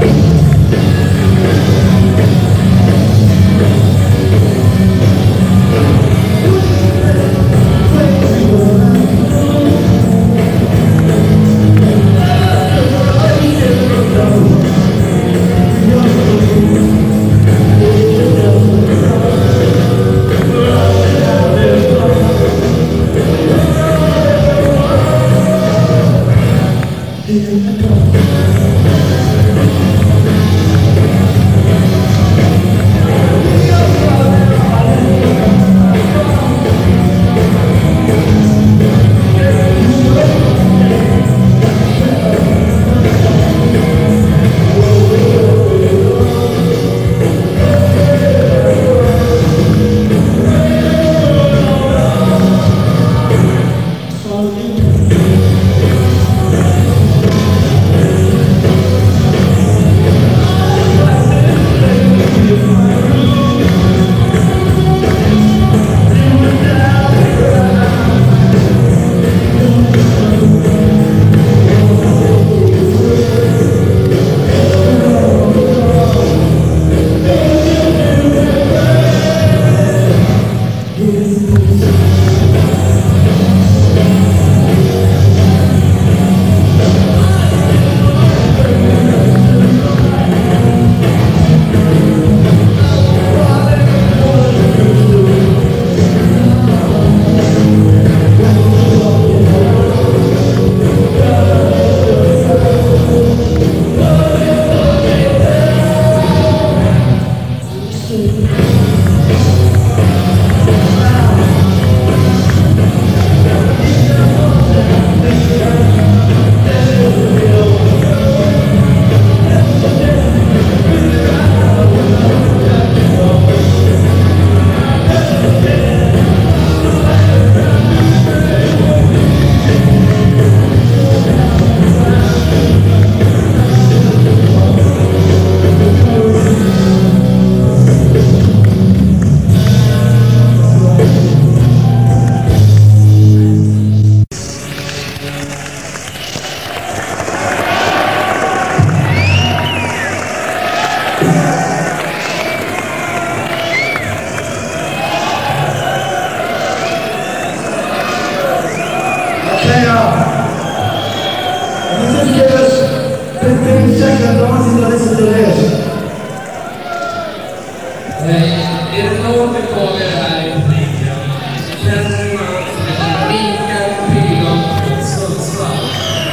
Är det någon på er här i publiken så känner man som en Mikael Pilon från Sundsvall?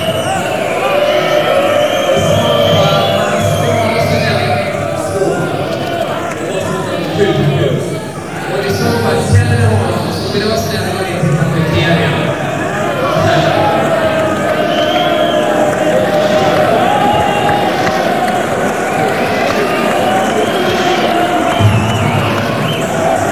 I så fall, man skadar sig väldigt svårt och så kan sjukhus. Och i så fall känner ni honom så vill jag vara snäll och gå in till